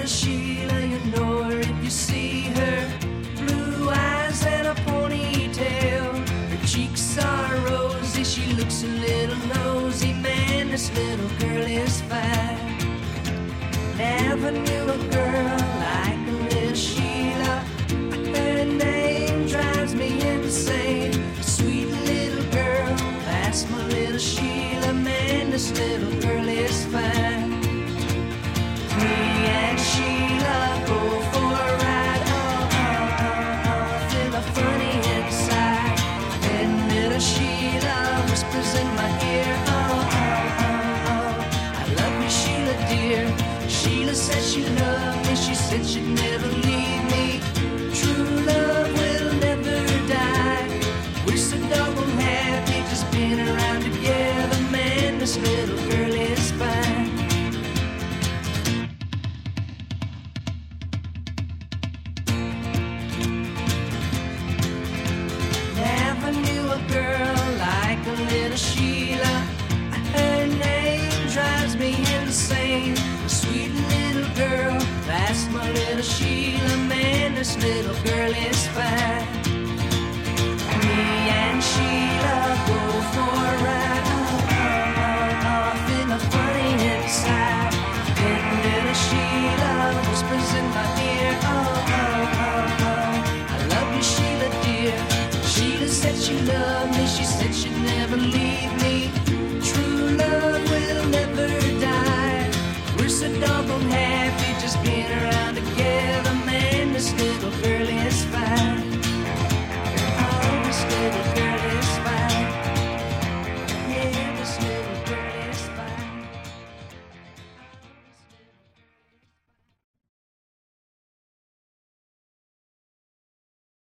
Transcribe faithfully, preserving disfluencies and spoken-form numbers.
little Sheila, you know her if you see her. Blue eyes and a ponytail. Her cheeks are rosy, she looks a little nosy. Man, this little girl is fine. Never knew a girl like a little Sheila. Her name drives me insane. Sweet little girl, that's my little Sheila. Man, this little girl is fine. Me and Sheila go for a ride. Oh, oh, oh, oh, feel a funny inside. And little Sheila whispers in my ear. Oh, oh, oh, oh, I love you, Sheila dear. Sheila said she loved me. She said she'd never leave me. True love will never die. We're so double happy just being around together. Man, this little girl is fine. Never knew a girl like a little Sheila. Her name drives me insane. Sweet little girl, that's my little Sheila. Man, this little girl is fine. Me and Sheila go for a ride. Oh, oh, oh, oh, feel a funny inside. Then little Sheila whispers in my ear. Oh, oh, oh, oh, I love you, Sheila dear. Sheila said she loved me. She said she'd never leave me.